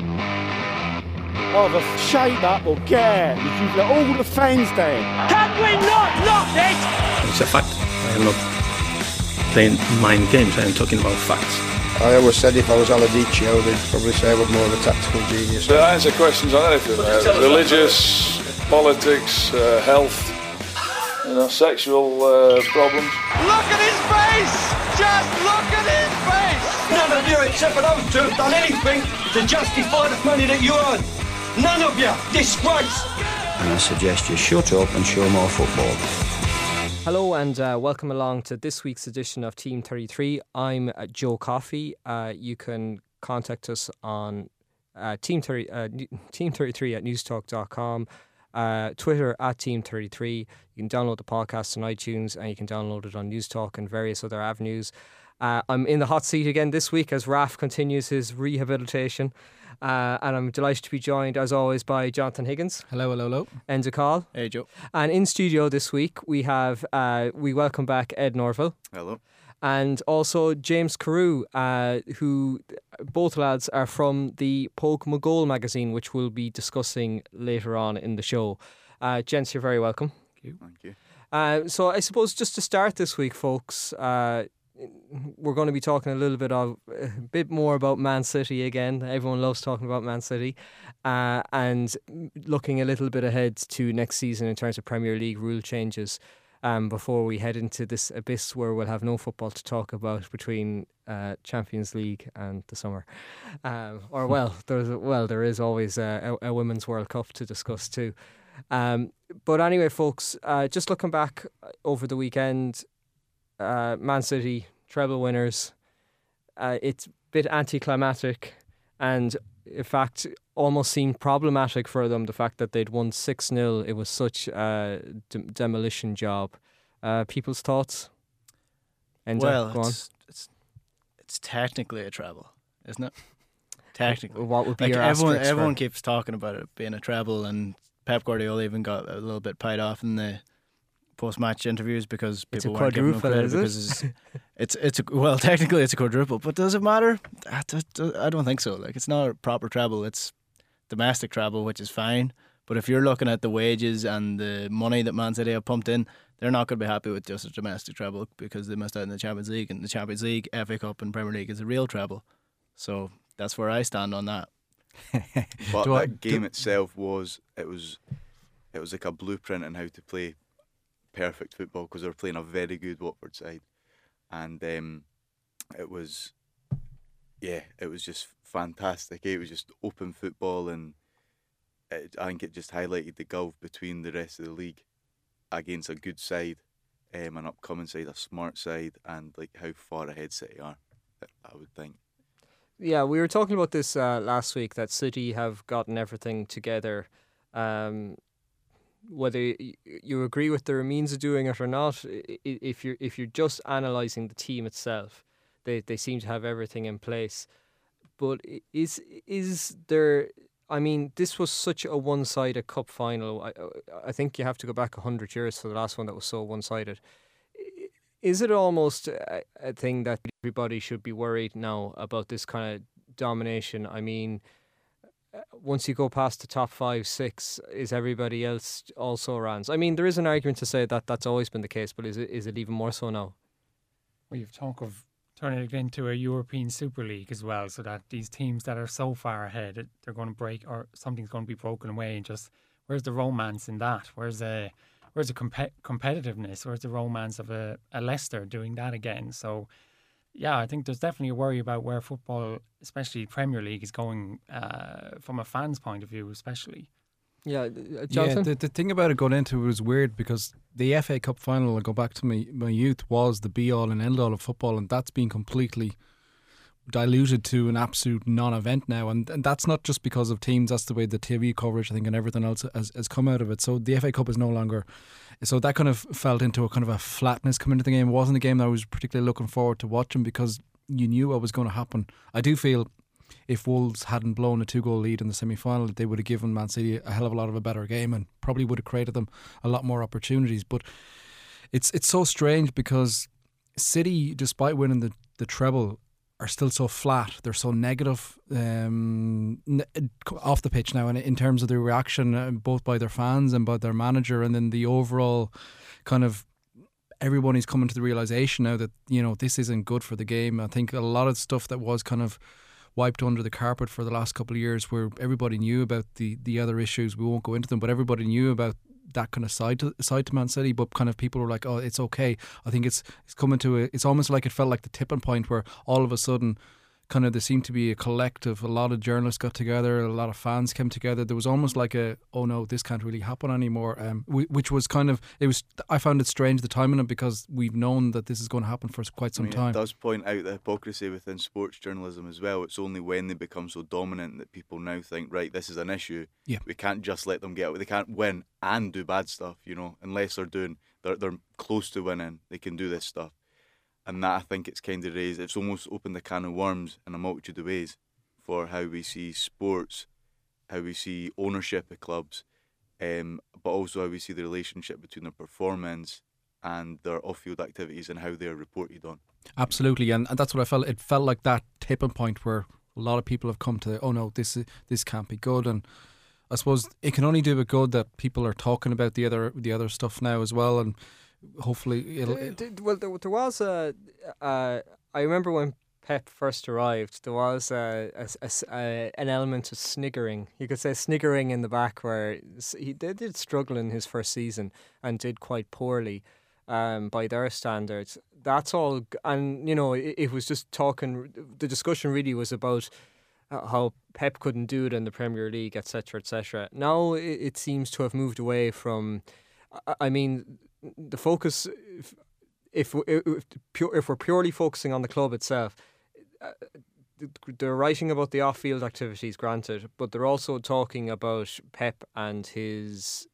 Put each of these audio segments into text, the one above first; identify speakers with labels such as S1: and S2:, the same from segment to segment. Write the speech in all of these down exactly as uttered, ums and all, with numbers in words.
S1: Either shade up or get out. You've let all the fans down.
S2: Can we not knock it?
S3: It's a fact. I am not playing mind games. I am talking about facts.
S4: I always said if I was Aladicio, they'd probably say I was more of a tactical genius.
S5: They answer questions on anything, uh, religious, politics, uh, health, you know, sexual uh, problems.
S2: Look at his face! Just look at his face! None of you except for those two have done anything to justify the money that you earn. None of you! Disgrace!
S6: And I suggest you shut up and show more football.
S7: Hello and uh, welcome along to this week's edition of Team thirty-three. I'm uh, Joe Coffey. Uh, you can contact us on uh, Team thirty, uh, Team thirty-three at newstalk dot com, uh, Twitter at Team thirty-three. You can download the podcast on iTunes and you can download it on Newstalk and various other avenues. Uh, I'm in the hot seat again this week as Raf continues his rehabilitation. Uh, and I'm delighted to be joined, as always, by Jonathan Higgins.
S8: Hello, hello, hello.
S7: Enda Call.
S8: Hey, Joe.
S7: And in studio this week, we have, uh, we welcome back Ed Norville.
S9: Hello.
S7: And also James Carew, uh, who, both lads are from the Pogue Mogul magazine, which we'll be discussing later on in the show. Uh, gents, you're very welcome.
S9: Thank you. Thank you.
S7: Uh, so I suppose just to start this week, folks, uh, we're going to be talking a little bit of a bit more about Man City again. Everyone loves talking about Man City, uh, and looking a little bit ahead to next season in terms of Premier League rule changes. Um, before we head into this abyss where we'll have no football to talk about between uh, Champions League and the summer, um, or well, there's well there is always a, a, a Women's World Cup to discuss too. Um, but anyway, folks, uh, just looking back over the weekend. Uh, Man City treble winners. Uh, it's a bit anticlimactic, and in fact, almost seemed problematic for them. The fact that they'd won six nil, it was such a de- demolition job. Uh, people's thoughts. Enda,
S8: well,
S7: go on.
S8: It's, it's it's technically a treble, isn't it? Technically,
S7: what would be
S8: like
S7: your
S8: everyone?
S7: asterisk
S8: Everyone
S7: for?
S8: keeps talking about it being a treble, and Pep Guardiola even got a little bit pied off in the post-match interviews because
S7: It's
S8: people
S7: a
S8: weren't giving him
S7: quadruple,
S8: credit
S7: is it?
S8: because it's, it's it's a, well technically it's a quadruple, but does it matter? I, I don't think so. Like, it's not a proper treble. It's domestic treble, which is fine. But if you're looking at the wages and the money that Man City have pumped in, they're not going to be happy with just a domestic treble because they missed out in the Champions League, and the Champions League, F A Cup, and Premier League is a real treble. So that's where I stand on that.
S9: But
S8: Do
S9: that
S8: I-
S9: game
S8: do-
S9: itself was it was it was like a blueprint on how to play perfect football, because they were playing a very good Watford side, and um, it was yeah it was just fantastic. It was just open football, and it, I think it just highlighted the gulf between the rest of the league against a good side, um, an upcoming side, a smart side, and like how far ahead City are, I would think.
S7: Yeah, we were talking about this uh, last week, that City have gotten everything together. Um, whether y- you agree with their means of doing it or not, i- i- if you're if you're just analysing the team itself, they they seem to have everything in place. But i- is is there? I mean, this was such a one-sided cup final. I I think you have to go back a hundred years for the last one that was so one-sided. I- Is it almost a, a thing that everybody should be worried now about this kind of domination? I mean, uh, once you go past the top five, six, is everybody else also around? I mean, there is an argument to say that that's always been the case, but is it is it even more so now?
S10: Well, you've talk of turning it into a European Super League as well, so that these teams that are so far ahead, it- they're going to break, or something's going to be broken away, and just, where's the romance in that? Where's the where's the compe- competitiveness? Where's the romance of a, a Leicester doing that again? So, yeah, I think there's definitely a worry about where football, especially Premier League, is going uh, from a fan's point of view, especially.
S7: Yeah, uh,
S11: Yeah,
S7: Jonathan?
S11: the, the thing about it going into it was weird because the F A Cup final, I go back to my, my youth, was the be-all and end-all of football, and that's been completely diluted to an absolute non-event now, and, and that's not just because of teams, that's the way the T V coverage, I think, and everything else has, has come out of it. So the F A Cup is no longer, so that kind of felt into a kind of a flatness coming into the game. It wasn't a game that I was particularly looking forward to watching because you knew what was going to happen. I do feel if Wolves hadn't blown a two-goal lead in the semi-final, they would have given Man City a hell of a lot of a better game and probably would have created them a lot more opportunities. But it's it's so strange because City, despite winning the, the treble, are still so flat. They're so negative um, n- off the pitch now, and in terms of the reaction, uh, both by their fans and by their manager, and then the overall kind of everybody's coming to the realisation now that, you know, this isn't good for the game. I think a lot of stuff that was kind of wiped under the carpet for the last couple of years, where everybody knew about the, the other issues, we won't go into them, but everybody knew about that kind of side to side to Man City, but kind of people were like, oh, it's okay. I think it's it's coming to a, it's almost like it felt like the tipping point where all of a sudden kind of there seemed to be a collective, a lot of journalists got together, a lot of fans came together. There was almost like a, oh no, this can't really happen anymore, um, which was kind of, it was, I found it strange the timing of it, because we've known that this is going to happen for quite some
S9: I mean,
S11: time.
S9: It does point out the hypocrisy within sports journalism as well. It's only when they become so dominant that people now think, right, this is an issue.
S11: Yeah.
S9: We can't just let them get away. They can't win and do bad stuff, you know, unless they're doing, they're, they're close to winning, they can do this stuff. And that, I think, it's kind of raised, it's almost opened a can of worms in a multitude of ways for how we see sports, how we see ownership of clubs, um, but also how we see the relationship between their performance and their off-field activities and how they're reported on.
S11: Absolutely, and, and that's what I felt. It felt like that tipping point where a lot of people have come to, oh no, this is, this can't be good. And I suppose it can only do it good that people are talking about the other the other stuff now as well, and hopefully it'll...
S7: Uh, d- well, there, there was a... Uh, I remember when Pep first arrived, there was a, a, a, a, an element of sniggering. You could say sniggering in the back, where he did, did struggle in his first season and did quite poorly um, by their standards. That's all... And, you know, it, it was just talking... The discussion really was about how Pep couldn't do it in the Premier League, et cetera, et cetera. Now it, it seems to have moved away from... I mean... The focus, if if, if if we're purely focusing on the club itself, uh, they're writing about the off-field activities, granted, but they're also talking about Pep and his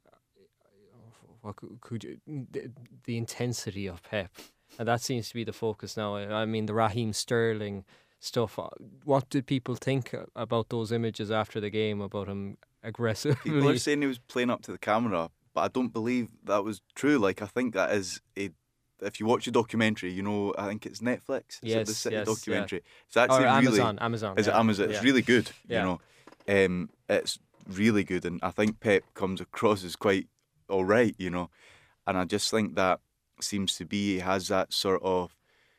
S7: what could you, the, the intensity of Pep, and that seems to be the focus now. I mean, the Raheem Sterling stuff. What did people think about those images after the game about him aggressively?
S9: People are saying he was playing up to the camera, but I don't believe that was true. Like, I think that is a... If you watch the documentary, you know, I think it's Netflix. Is
S7: yes,
S9: it the City
S7: yes,
S9: documentary?
S7: Yeah.
S9: It's actually
S7: or Amazon,
S9: really...
S7: Amazon.
S9: Is
S7: yeah.
S9: it Amazon?
S7: Yeah.
S9: It's really good,
S7: yeah.
S9: you know. Um, it's really good, and I think Pep comes across as quite all right, you know. And I just think that seems to be, he has that sort of...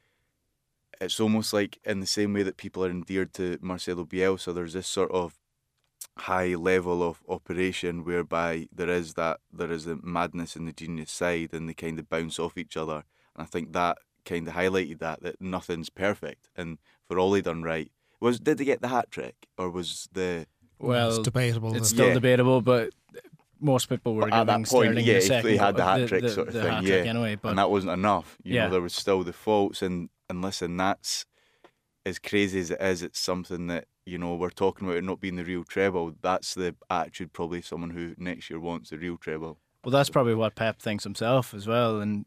S9: It's almost like in the same way that people are endeared to Marcelo Bielsa, there's this sort of high level of operation whereby there is that there is the madness and the genius side, and they kind of bounce off each other. And I think that kind of highlighted that that nothing's perfect. And for Ollie done right, was did they get the hat trick, or was the
S8: well
S11: it's debatable?
S8: It's still
S9: yeah.
S8: debatable, but most people were
S9: but at
S8: giving
S9: that point,
S8: Sterling
S9: yeah,
S8: the
S9: if
S8: second
S9: they had the hat
S8: the,
S9: trick
S8: the,
S9: sort of
S8: the
S9: thing,
S8: hat
S9: yeah,
S8: trick anyway, but
S9: and that wasn't enough. You
S8: yeah.
S9: know, there was still the faults, and and listen, that's as crazy as it is. It's something that, you know, we're talking about it not being the real treble. That's the attitude probably someone who next year wants the real treble.
S8: Well, that's probably what Pep thinks himself as well. And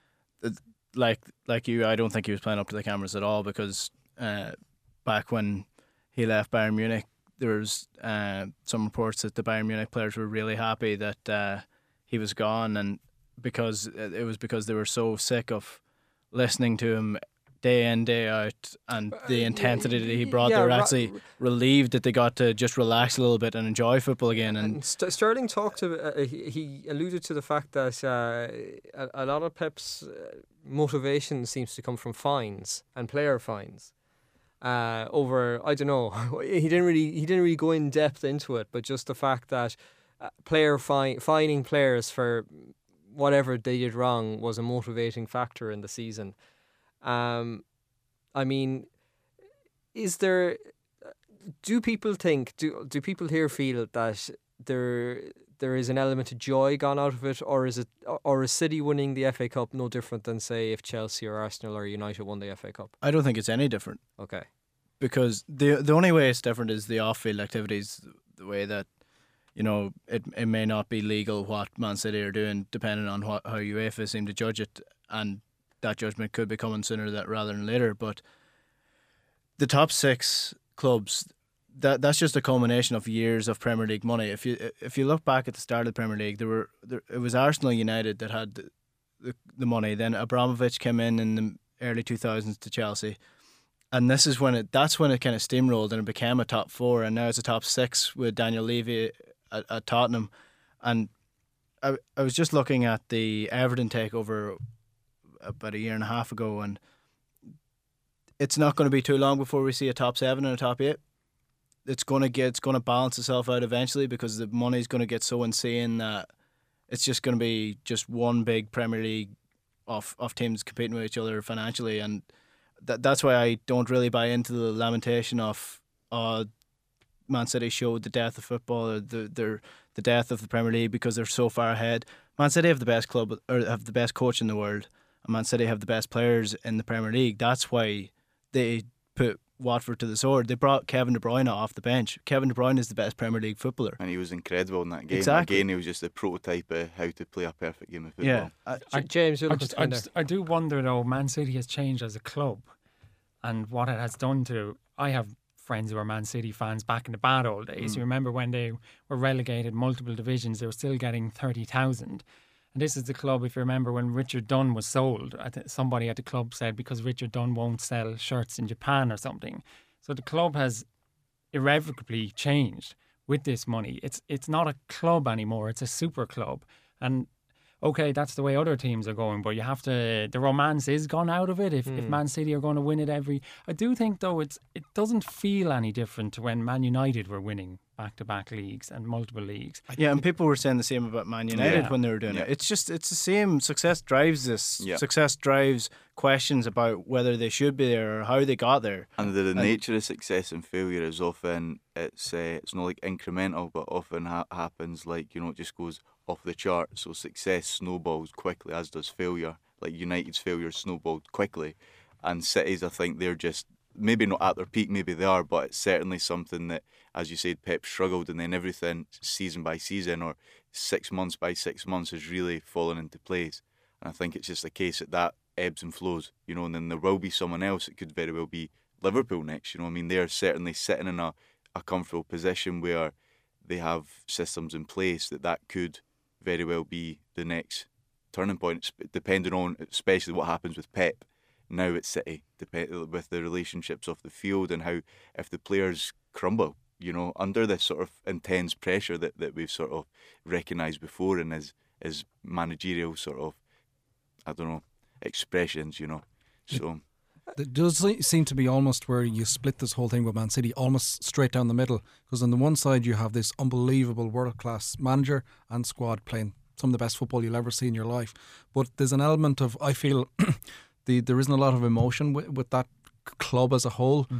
S8: like like you, I don't think he was playing up to the cameras at all, because uh, back when he left Bayern Munich, there was uh, some reports that the Bayern Munich players were really happy that uh, he was gone, and because it was because they were so sick of listening to him day in, day out, and the intensity that he brought.
S7: yeah,
S8: they were
S7: ra-
S8: actually relieved that they got to just relax a little bit and enjoy football again. And,
S7: And St- Sterling talked to, uh, he, he alluded to the fact that uh, a, a lot of Pep's uh, motivation seems to come from fines and player fines. Uh, over, I don't know, he didn't really he didn't really go in depth into it, but just the fact that uh, player fine, fining players for whatever they did wrong was a motivating factor in the season. Um, I mean, is there? Do people think? Do do people here feel that there there is an element of joy gone out of it, or is it, or is City winning the F A Cup no different than, say, if Chelsea or Arsenal or United won the F A Cup?
S8: I don't think it's any different.
S7: Okay,
S8: because the the only way it's different is the off field activities, the way that, you know, it it may not be legal what Man City are doing, depending on what, how UEFA seem to judge it, and that judgment could be coming sooner that rather than later. But the top six clubs, that that's just a culmination of years of Premier League money. If you if you look back at the start of the Premier League, there were there, it was Arsenal, United that had the, the the money. Then Abramovich came in in the early two thousands to Chelsea, and this is when it that's when it kind of steamrolled and it became a top four, and now it's a top six with Daniel Levy at, at Tottenham. And I I was just looking at the Everton takeover about a year and a half ago, and it's not going to be too long before we see a top seven and a top eight. It's going to get it's going to balance itself out eventually, because the money's going to get so insane that it's just going to be just one big Premier League of of teams competing with each other financially, and that that's why I don't really buy into the lamentation of uh, Man City showed the death of football, or the the the death of the Premier League, because they're so far ahead. Man City have the best club, or have the best coach in the world, and Man City have the best players in the Premier League. That's why they put Watford to the sword. They brought Kevin De Bruyne off the bench. Kevin De Bruyne is the best Premier League footballer,
S9: and he was incredible in that game.
S8: Exactly.
S9: Again, he was just the prototype of how to play a perfect game of football.
S8: Yeah, uh,
S10: I,
S7: James, you're
S10: I,
S7: looking
S10: just, I, just, I do wonder though. Man City has changed as a club, and what it has done to. I have friends who are Man City fans back in the bad old days.
S9: Mm.
S10: You remember when they were relegated multiple divisions, they were still getting thirty thousand. And this is the club, if you remember, when Richard Dunn was sold. I th- somebody at the club said because Richard Dunn won't sell shirts in Japan or something. So the club has irrevocably changed with this money. It's it's not a club anymore. It's a super club. And okay, that's the way other teams are going, but you have to, the romance is gone out of it if, mm. if Man City are going to win it every, I do think though it's it doesn't feel any different to when Man United were winning back-to-back leagues and multiple leagues.
S8: Yeah, and people were saying the same about Man United
S10: yeah.
S8: when they were doing
S9: yeah.
S8: it. It's just, it's the same. Success drives this.
S9: Yeah.
S8: Success drives questions about whether they should be there or how they got there.
S9: And the, the
S8: and
S9: nature of success and failure is often, it's uh, it's not like incremental, but often ha- happens like, you know, it just goes off the chart. So success snowballs quickly, as does failure. Like United's failure snowballed quickly, and City's, I think they're just maybe not at their peak, maybe they are, but it's certainly something that, as you said, Pep struggled, and then everything season by season or six months by six months has really fallen into place. And I think it's just a case that that ebbs and flows, you know, and then there will be someone else. It could very well be Liverpool next, you know. I mean, they're certainly sitting in a, a comfortable position where they have systems in place that that could very well be the next turning point, depending on especially what happens with Pep now at City, depend, with the relationships off the field, and how if the players crumble, you know, under this sort of intense pressure that, that we've sort of recognised before in his, his managerial sort of, I don't know, expressions, you know. So
S11: it does seem to be almost where you split this whole thing with Man City almost straight down the middle, because on the one side you have this unbelievable world-class manager and squad playing some of the best football you'll ever see in your life, but there's an element of, I feel the there isn't a lot of emotion with, with that club as a whole. Mm.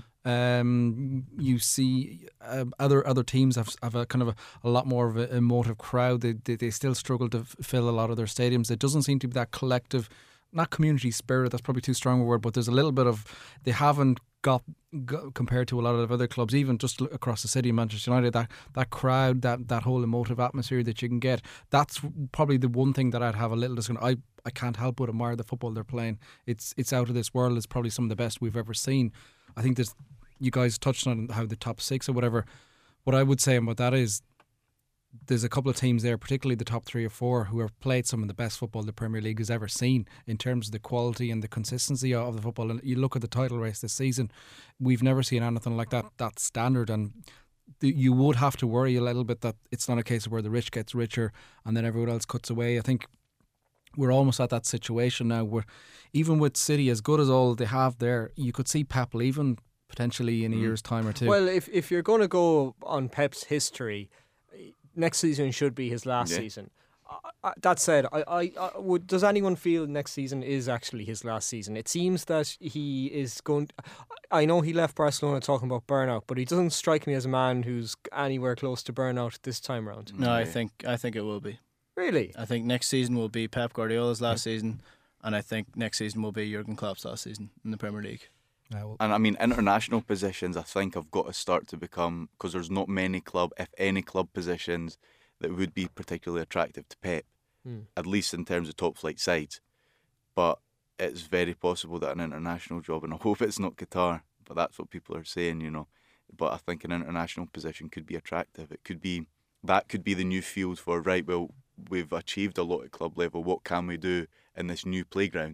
S11: Um, you see uh, other other teams have have a kind of a, a lot more of an emotive crowd. They, they they still struggle to f- fill a lot of their stadiums. It doesn't seem to be that collective, not community spirit, that's probably too strong a word, but there's a little bit of, they haven't got, got compared to a lot of other clubs, even just across the city, Manchester United, that, that crowd, that, that whole emotive atmosphere that you can get. That's probably the one thing that I'd have a little discussion. I, I can't help but admire the football they're playing. It's it's out of this world. It's probably some of the best we've ever seen. I think there's, you guys touched on how the top six or whatever. What I would say about that is, there's a couple of teams there, particularly the top three or four, who have played some of the best football the Premier League has ever seen in terms of the quality and the consistency of the football. And you look at the title race this season, we've never seen anything like that, that standard. And the, you would have to worry a little bit that it's not a case of where the rich gets richer and then everyone else cuts away. I think we're almost at that situation now where even with City, as good as all they have there, you could see Pep leaving potentially in a mm. year's time or two.
S7: Well, if if you're going to go on Pep's history, next season should be his last yeah. season. Uh, that said, I, I, I would. Does anyone feel next season is actually his last season? It seems that he is going. I know he left Barcelona talking about burnout, but he doesn't strike me as a man who's anywhere close to burnout this time around.
S8: No, I think I think it will be.
S7: Really?
S8: I think next season will be Pep Guardiola's last yeah. season, and I think next season will be Jurgen Klopp's last season in the Premier League.
S9: Yeah, well, and I mean, international positions, I think, have got to start to become, because there's not many club, if any club positions that would be particularly attractive to Pep, hmm. at least in terms of top flight sides. But it's very possible that an international job, and I hope it's not Qatar, but that's what people are saying, you know. But I think an international position could be attractive. It could be, that could be the new field for, right, well, we've achieved a lot at club level. What can we do in this new playground?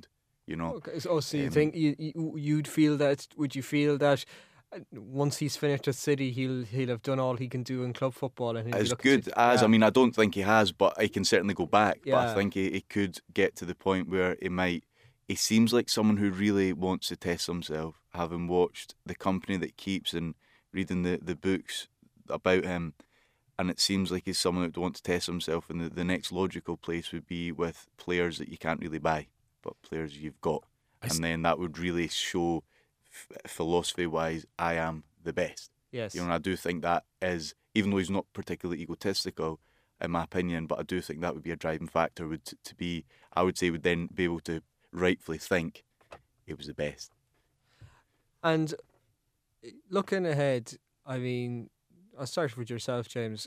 S9: You know.
S7: Okay. So, so you
S9: um,
S7: think you, you you'd feel that? Would you feel that once he's finished at City, he'll he'll have done all he can do in club football, and he'll
S9: as
S7: be looking
S9: good
S7: to,
S9: as
S7: yeah.
S9: I mean, I don't think he has, but he can certainly go back.
S7: Yeah.
S9: But I think he, he could get to the point where he might. He seems like someone who really wants to test himself, having watched The Company That Keeps and reading the, the books about him. And it seems like he's someone that wants to test himself, and the, the next logical place would be with players that you can't really buy, but players you've got. And then that would really show, f- philosophy-wise, I am the best.
S7: Yes.
S9: You know, and I do think that is, even though he's not particularly egotistical, in my opinion, but I do think that would be a driving factor, would to, to be, I would say, would then be able to rightfully think he was the best.
S7: And looking ahead, I mean, I'll start with yourself, James.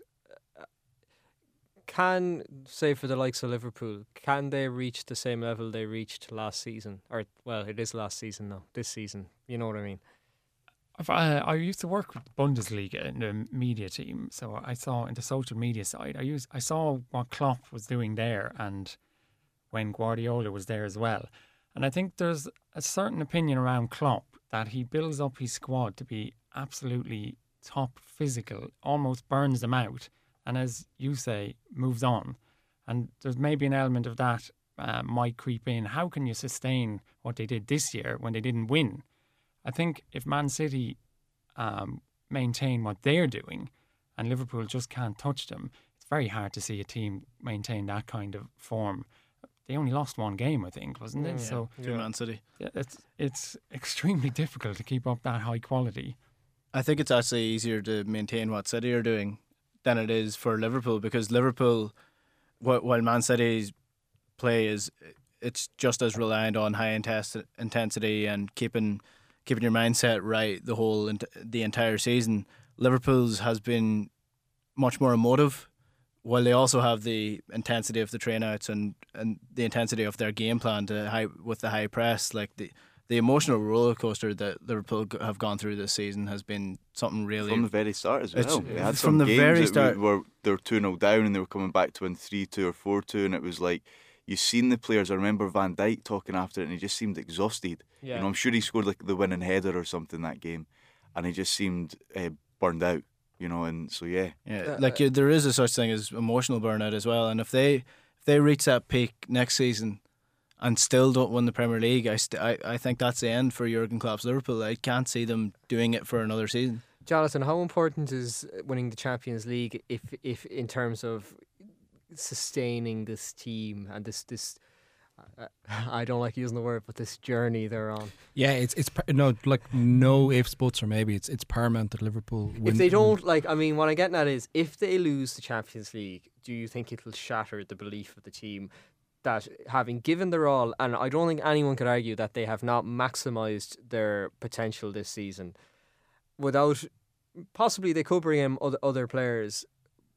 S7: Can, say for the likes of Liverpool, can they reach the same level they reached last season? Or, well, it is last season now, this season. You know what I mean?
S10: I've, uh, I used to work with Bundesliga in the media team, so I saw in the social media side, I used, I saw what Klopp was doing there and when Guardiola was there as well. And I think there's a certain opinion around Klopp that he builds up his squad to be absolutely top physical, almost burns them out, and as you say, moves on. And there's maybe an element of that uh, might creep in. How can you sustain what they did this year when they didn't win? I think if Man City um, maintain what they're doing and Liverpool just can't touch them, it's very hard to see a team maintain that kind of form. They only lost one game, I think, wasn't it?
S8: Yeah,
S10: so
S8: to yeah. Man City.
S10: Yeah, it's it's extremely difficult to keep up that high quality.
S8: I think it's actually easier to maintain what City are doing than it is for Liverpool, because Liverpool, while Man City's play is, it's just as reliant on high intensity and keeping keeping your mindset right the whole the entire season. Liverpool's has been much more emotive, while they also have the intensity of the trainouts and, and the intensity of their game plan to high with the high press. Like the the emotional roller coaster that Liverpool have gone through this season has been something really
S9: from the very start as well. They had some
S8: from the
S9: games
S8: very
S9: that
S8: start.
S9: were they were two nil down and they were coming back to win three two or four two, and it was like you've seen the players. I remember Van Dijk talking after it, and he just seemed exhausted.
S7: Yeah.
S9: You know, I'm sure he scored like the winning header or something that game, and he just seemed uh, burned out. You know, and so yeah,
S8: yeah, like you, there is a such thing as emotional burnout as well. And if they if they reach that peak next season and still don't win the Premier League, I st- I, I think that's the end for Jurgen Klopp's Liverpool. I can't see them doing it for another season.
S7: Jonathan, how important is winning the Champions League if if in terms of sustaining this team and this this uh, I don't like using the word, but this journey they're on?
S11: Yeah, it's it's no like no ifs, buts, or maybe it's it's paramount that Liverpool win.
S7: If they don't, like, I mean, what I'm getting at is, if they lose the Champions League, do you think it will shatter the belief of the team that, having given their all, and I don't think anyone could argue that they have not maximised their potential this season, without, possibly they could bring in other, other players,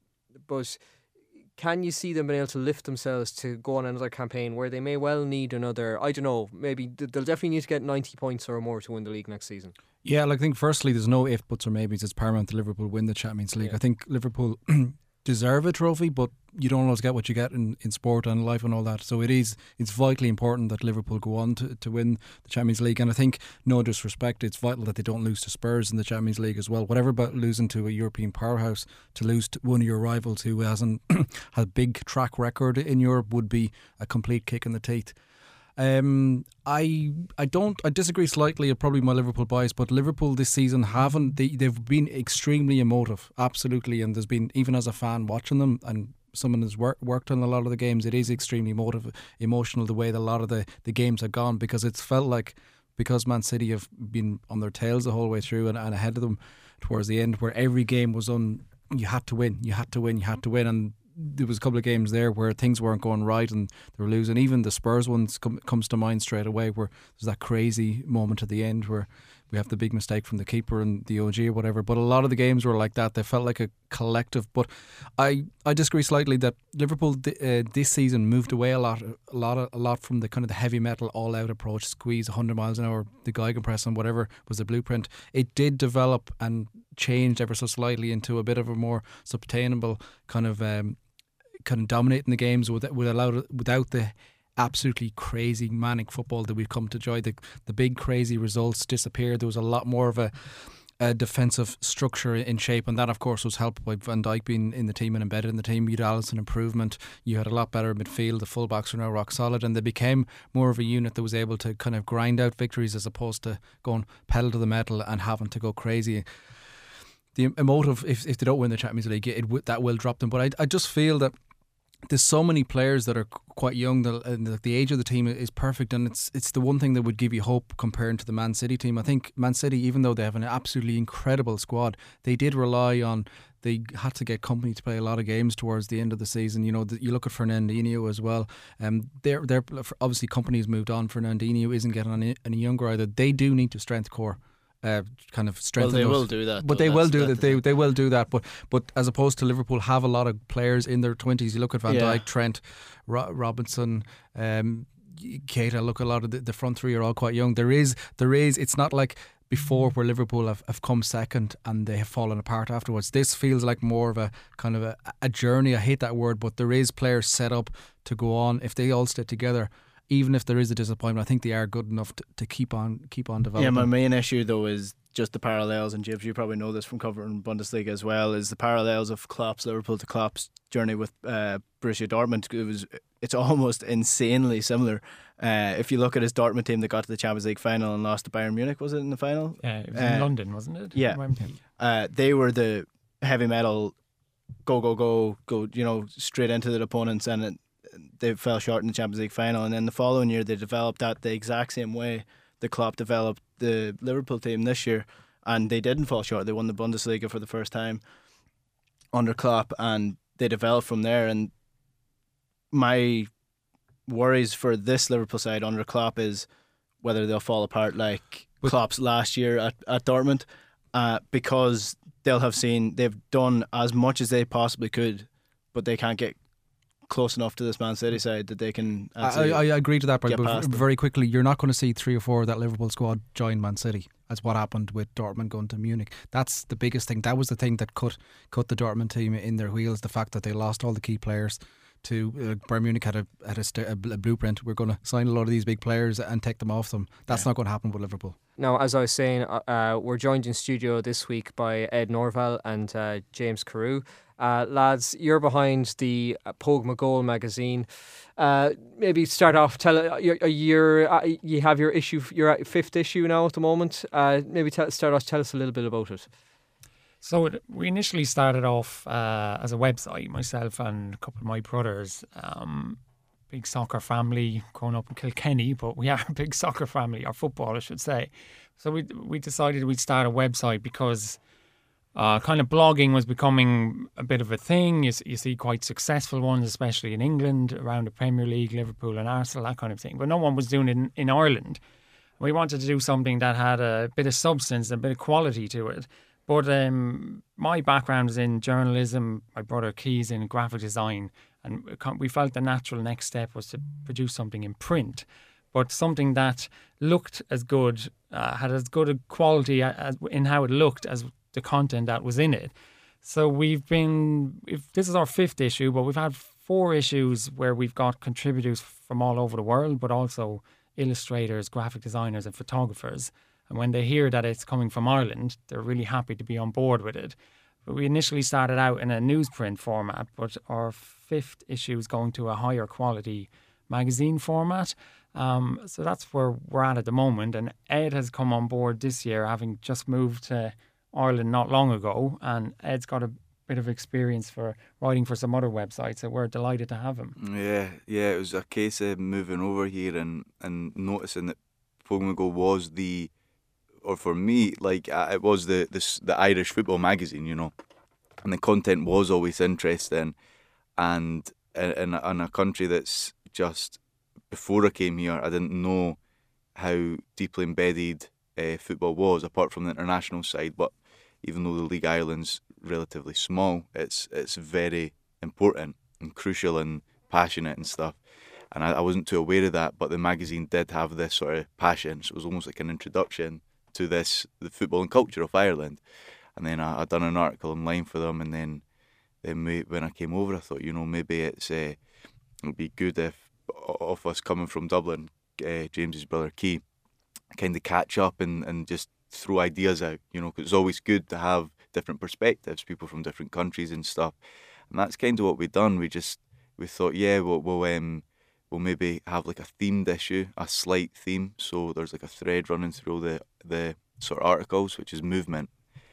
S7: but can you see them being able to lift themselves to go on another campaign where they may well need another, I don't know, maybe they'll definitely need to get ninety points or more to win the league next season?
S11: Yeah, like, I think firstly there's no if, buts or maybes. It's paramount that Liverpool win the Champions League.
S7: Yeah.
S11: I think Liverpool deserve a trophy, but you don't always get what you get in, in sport and life and all that. So it is it's vitally important that Liverpool go on to, to win the Champions League. And I think, no disrespect, it's vital that they don't lose to Spurs in the Champions League as well. Whatever about losing to a European powerhouse, to lose to one of your rivals who hasn't had a big track record in Europe would be a complete kick in the teeth. Um, I I don't I disagree slightly. Probably my Liverpool bias, but Liverpool this season haven't they they've been extremely emotive, absolutely. And there's been, even as a fan watching them, and someone has work, worked on a lot of the games, it is extremely emotive, emotional the way that a lot of the, the games have gone, because it's felt like, because Man City have been on their tails the whole way through and, and ahead of them towards the end, where every game was on, you had to win, you had to win, you had to win, and there was a couple of games there where things weren't going right and they were losing. Even the Spurs ones com- comes to mind straight away, where there's that crazy moment at the end where we have the big mistake from the keeper and the O G or whatever. But a lot of the games were like that. They felt like a collective. But I, I disagree slightly that Liverpool th- uh, this season moved away a lot, a lot, of, a lot from the kind of the heavy metal all out approach, squeeze one hundred miles an hour, the Gegenpress and whatever was the blueprint. It did develop and changed ever so slightly into a bit of a more sustainable kind of. Um, kind of dominating the games with, with allowed, without the absolutely crazy manic football that we've come to enjoy. The, the big crazy results disappeared. There was a lot more of a A defensive structure in shape, and that of course was helped by Van Dijk being in the team and embedded in the team. You had Alisson improvement, you had a lot better midfield, the fullbacks are now rock solid, and they became more of a unit that was able to kind of grind out victories as opposed to going pedal to the metal and having to go crazy. The emotive, if, if they don't win the Champions League, it, it that will drop them, but I, I just feel that there's so many players that are quite young that, and the, the age of the team is perfect, and it's it's the one thing that would give you hope comparing to the Man City team. I think Man City, even though they have an absolutely incredible squad, they did rely on, they had to get company to play a lot of games towards the end of the season. You know, the, you look at Fernandinho as well. Um, they're they're obviously company's moved on. Fernandinho isn't getting any, any younger either. They do need to strength core. Uh, kind of strengthen.
S8: Well, they
S11: those.
S8: will do that,
S11: but
S8: though.
S11: they will
S8: That's-
S11: do
S8: that's
S11: that. They they will do that. But but as opposed to Liverpool, have a lot of players in their twenties. You look at Van
S8: Yeah.
S11: Dijk, Trent, Ro- Robinson, um, Keita. Look, a lot of the, the front three are all quite young. There is there is. It's not like before where Liverpool have, have come second and they have fallen apart afterwards. This feels like more of a kind of a, a journey. I hate that word, but there is players set up to go on if they all stick together. Even if there is a disappointment, I think they are good enough to, to keep on keep on developing.
S8: Yeah, my main issue though is just the parallels, and Jibs, you probably know this from covering Bundesliga as well, is the parallels of Klopp's Liverpool to Klopp's journey with uh, Borussia Dortmund. It was it's almost insanely similar. Uh, if you look at his Dortmund team that got to the Champions League final and lost to Bayern Munich, was it in the final?
S10: Yeah, it was
S8: Uh,
S10: in London, wasn't it?
S8: Yeah,
S10: Wembley.
S8: uh, they were the heavy metal, go go go go, you know, straight into the opponents, and it, they fell short in the Champions League final. And then the following year, they developed that the exact same way the Klopp developed the Liverpool team this year, and they didn't fall short. They won the Bundesliga for the first time under Klopp, and they developed from there. And my worries for this Liverpool side under Klopp is whether they'll fall apart like
S11: But-
S8: Klopp's last year at, at Dortmund, uh, because they'll have seen they've done as much as they possibly could, but they can't get close enough to this Man City side that they can
S11: I,
S8: actually
S11: I, I agree to that, Brian,
S8: get
S11: but
S8: past them.
S11: very quickly, you're not going to see three or four of that Liverpool squad join Man City, as what happened with Dortmund going to Munich. That's the biggest thing. That was the thing that cut cut the Dortmund team in their wheels. The fact that they lost all the key players to uh, Bayern Munich had a had a, st- a bl- a blueprint. We're going to sign a lot of these big players and take them off them. That's
S7: Yeah.
S11: not going to happen with Liverpool.
S7: Now, as I was saying, uh, uh, we're joined in studio this week by Ed Norval and uh, James Carew. Uh, lads, you're behind the uh, Pogue McGoal magazine. Uh, maybe start off. Tell uh, you're, you're, uh, you have your issue. You're at fifth issue now at the moment. Uh, maybe tell, start off. Tell us a little bit about it.
S10: So it, we initially started off uh, as a website, myself and a couple of my brothers. Um, big soccer family growing up in Kilkenny, but we are a big soccer family, or football, I should say. So we we decided we'd start a website because uh, kind of blogging was becoming a bit of a thing. You, s- you see quite successful ones, especially in England, around the Premier League, Liverpool and Arsenal, that kind of thing. But no one was doing it in, in Ireland. We wanted to do something that had a bit of substance, a bit of quality to it. But um, my background is in journalism, my brother Keys in graphic design, and we felt the natural next step was to produce something in print, but something that looked as good, uh, had as good a quality as, in how it looked as the content that was in it. So we've been, if this is our fifth issue, but we've had four issues where we've got contributors from all over the world, but also illustrators, graphic designers and photographers. And when they hear that it's coming from Ireland, they're really happy to be on board with it. But we initially started out in a newsprint format, but our fifth issue is going to a higher quality magazine format. Um, so that's where we're at at the moment. And Ed has come on board this year, having just moved to Ireland not long ago. And Ed's got a bit of experience for writing for some other websites, so we're delighted to have him.
S9: Yeah, yeah, it was a case of moving over here and, and noticing that Pogue McGoal was the, or for me, like uh, it was the, the the Irish football magazine, you know, and the content was always interesting, and in, in, a, in a country that's just, before I came here, I didn't know how deeply embedded uh, football was, apart from the international side. But even though the League Ireland's relatively small, it's it's very important and crucial and passionate and stuff. And I, I wasn't too aware of that, but the magazine did have this sort of passion, so it was almost like an introduction to this, the football and culture of Ireland. And then I, I done an article online for them, and then then we, when I came over, I thought, you know, maybe it's uh, it would be good if of us coming from Dublin, uh, James's brother Key, kind of catch up and, and just throw ideas out, you know, 'cause it's always good to have different perspectives, people from different countries and stuff. And that's kind of what we've done. We just, we thought, yeah, we'll, we'll, um, we'll maybe have like a themed issue, a slight theme. So there's like a thread running through all the, the sort of articles, which is movement.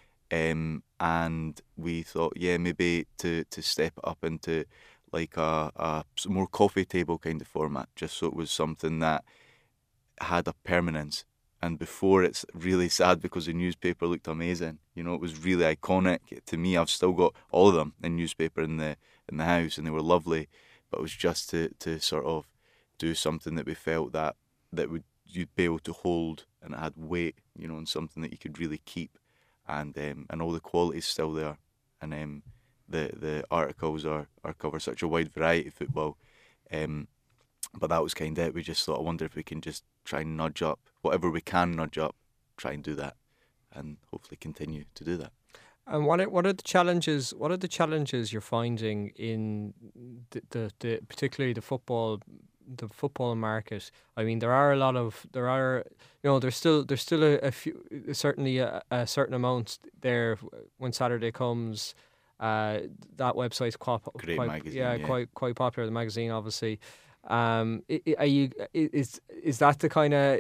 S9: Um, and we thought, yeah, maybe to, to step it up into like a, a more coffee table kind of format, just so it was something that had a permanence. And before, it's really sad because the newspaper looked amazing. You know, it was really iconic. To me, I've still got all of them in newspaper in the in the house, and they were lovely. But it was just to, to sort of do something that we felt that that would you'd be able to hold and it had weight, you know, and something that you could really keep. And um, and all the quality's still there. And um, the the articles are, are cover such a wide variety of football. Um, but that was kind of it. We just thought, I wonder if we can just try and nudge up whatever we can nudge up, try and do that, and hopefully continue to do that.
S7: And what are, what are the challenges? What are the challenges you're finding in the, the, the particularly the football the football market? I mean, there are a lot of there are you know there's still there's still a, a few certainly a, a certain amount there when Saturday comes. Uh, that website's quite
S9: Great
S7: quite
S9: magazine,
S7: yeah,
S9: yeah
S7: quite quite popular. The magazine, obviously. Um, are you is is that the kind of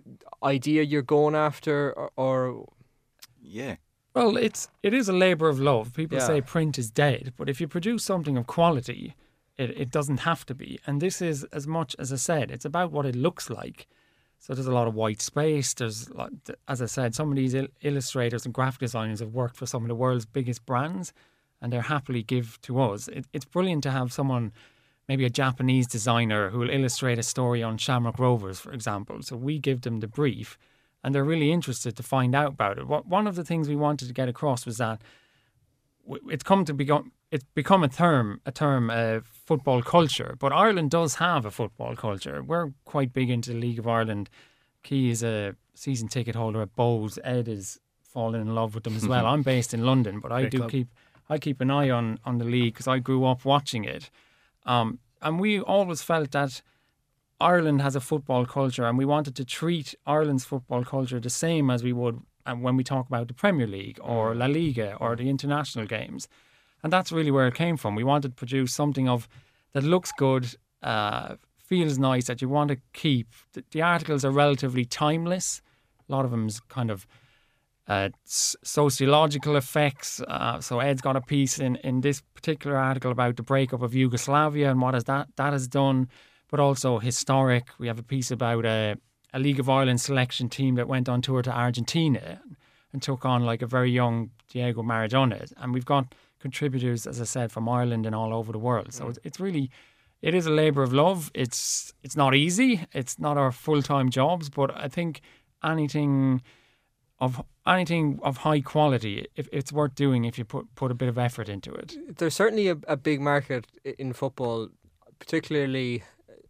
S7: idea you're going after, or, or?
S9: Yeah.
S10: Well, it's it is a labour of love. People
S7: Yeah.
S10: say print is dead, but if you produce something of quality, it, it doesn't have to be. And this is, as much as I said, it's about what it looks like. So there's a lot of white space. There's, a lot, as I said, some of these il- illustrators and graphic designers have worked for some of the world's biggest brands, and they're happily give to us. It, it's brilliant to have someone, maybe a Japanese designer, who will illustrate a story on Shamrock Rovers, for example. So we give them the brief, and they're really interested to find out about it. What, one of the things we wanted to get across was that w- it's come to become it's become a term, a term, uh, football culture. But Ireland does have a football culture. We're quite big into the League of Ireland. Key is a season ticket holder at Bows. Ed is fallen in love with them as well. I'm based in London, but I
S8: Great
S10: do
S8: club.
S10: keep I keep an eye on on the league because I grew up watching it. Um, and we always felt that Ireland has a football culture, and we wanted to treat Ireland's football culture the same as we would um, when we talk about the Premier League or La Liga or the international games. And that's really where it came from. We wanted to produce something of that looks good, uh, feels nice, that you want to keep. The, the articles are relatively timeless. A lot of them's kind of uh, s- sociological effects. Uh, so Ed's got a piece in, in this particular article about the breakup of Yugoslavia and what has that that has done, but also historic. We have a piece about a, a League of Ireland selection team that went on tour to Argentina and took on like a very young Diego Maradona. And we've got contributors, as I said, from Ireland and all over the world. So it's, it's really, it is a labour of love. It's it's not easy. It's not our full-time jobs, but I think anything of anything of high quality, if it's worth doing if you put put a bit of effort into it.
S7: There's certainly a, a big market i- in football, particularly,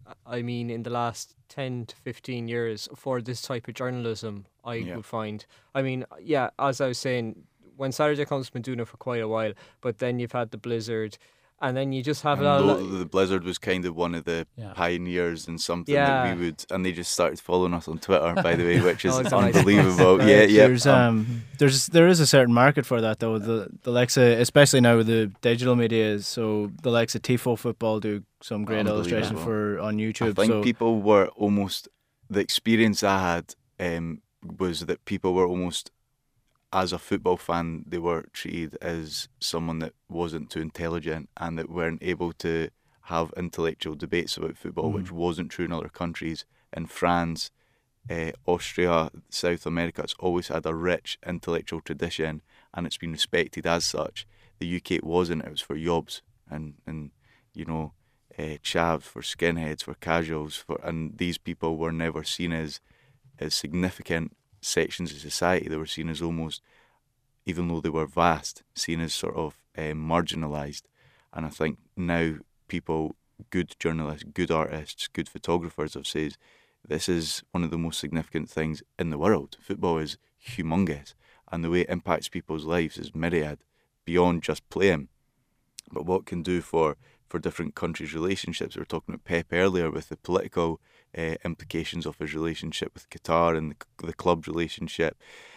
S7: I mean, in the last ten to fifteen years for this type of journalism, I
S9: Yeah.
S7: would find. I mean, yeah, as I was saying, when Saturday Comes, been doing it for quite a while, but then you've had the Blizzard, and then you just have
S9: And
S7: a lot
S9: Lo-
S7: of...
S9: the Blizzard was kind of one of the
S10: Yeah.
S9: pioneers in something
S7: Yeah.
S9: that we would, and they just started following us on Twitter, by the way, which is
S7: Oh, it's a nice
S9: unbelievable.
S7: place.
S9: yeah, yeah.
S8: There's um, there's there is a certain market for that though. The the likes of, especially now with the digital media, so the likes of Tifo Football do some great illustration
S9: Unbelievable.
S8: for on YouTube.
S9: I think
S8: so
S9: people were almost, the experience I had um, was that people were almost, as a football fan, they were treated as someone that wasn't too intelligent and that weren't able to have intellectual debates about football,
S8: Mm.
S9: which wasn't true in other countries. In France, uh, Austria, South America, it's always had a rich intellectual tradition and it's been respected as such. The U K, it wasn't. It was for yobs and, and you know, uh, chavs, for skinheads, for casuals, for and these people were never seen as as significant sections of society. They were seen as almost, even though they were vast, seen as sort of um, marginalised. And I think now people, good journalists, good artists, good photographers have said this is one of the most significant things in the world. Football is humongous, and the way it impacts people's lives is myriad, beyond just playing. but what it can do for, for different countries' relationships. We were talking about Pep earlier with the political uh, implications of his relationship with Qatar and the, the club relationship.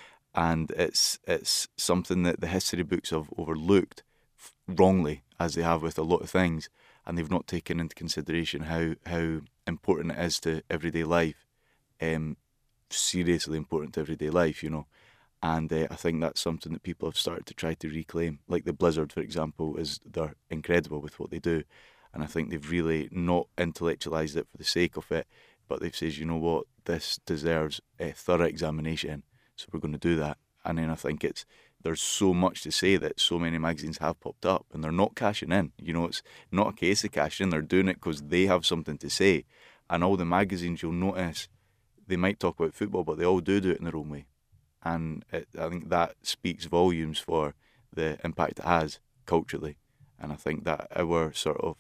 S9: And it's it's something that the history books have overlooked wrongly, as they have with a lot of things, and they've not taken into consideration how, how important it is to everyday life, um, seriously important to everyday life, you know. And uh, I think that's something that people have started to try to reclaim. Like the Blizzard, for example, is they're incredible with what they do, and I think they've really not intellectualised it for the sake of it, but they've said, you know what, this deserves a thorough examination, so we're going to do that. And then I think it's there's so much to say that so many magazines have popped up, and they're not cashing in. You know, it's not a case of cashing in. They're doing it because they have something to say. And all the magazines, you'll notice, they might talk about football, but they all do do it in their own way. And it, I think that speaks volumes for the impact it has culturally. And I think that our sort of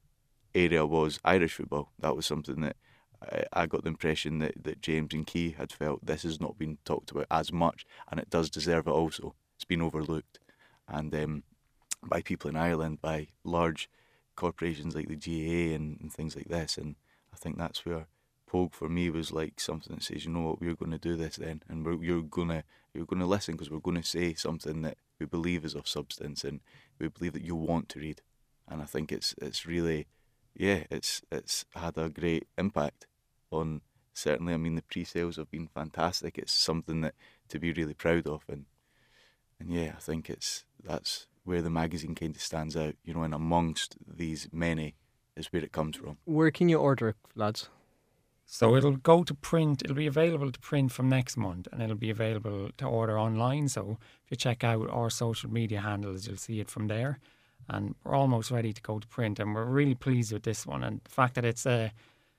S9: area was Irish football. That was something that I, I got the impression that, that James and Key had felt this has not been talked about as much, and it does deserve it also. It's been overlooked. And um, by people in Ireland, by large corporations like the G A A and, and things like this. And I think that's where Pogue for me was like something that says, you know what, we're going to do this then, and we're, you're going to you're going to listen because we're going to say something that we believe is of substance and we believe that you want to read. And I think it's it's really, yeah, it's it's had a great impact on, certainly, I mean, the pre-sales have been fantastic. It's something that to be really proud of, and and yeah, I think it's that's where the magazine kind of stands out, you know, and amongst these many is where it comes from.
S7: Where can you order it, lads?
S10: So it'll go to print, it'll be available to print from next month, and it'll be available to order online. So if you check out our social media handles, you'll see it from there. And we're almost ready to go to print, and we're really pleased with this one. And the fact that it's a,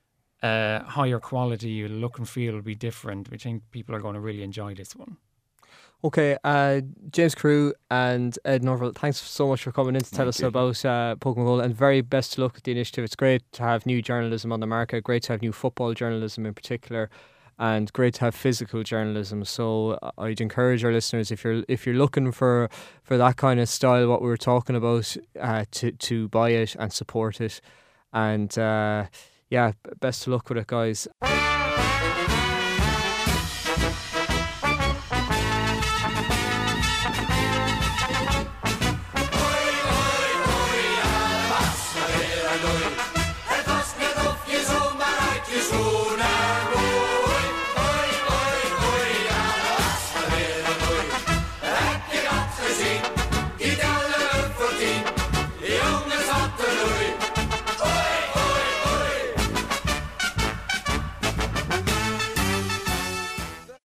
S10: a higher quality, look and feel will be different. We think people are going to really enjoy this one.
S7: Okay, uh, James Carew and Ed Norville, thanks so much for coming in to tell
S9: Thank
S7: us
S9: you.
S7: about uh, Pokémon Gold, and very best of luck with the initiative. It's great to have new journalism on the market, great to have new football journalism in particular, and great to have physical journalism. So I'd encourage our listeners, if you're if you're looking for, for that kind of style, what we were talking about, uh, to, to buy it and support it. And uh, yeah, best of luck with it, guys.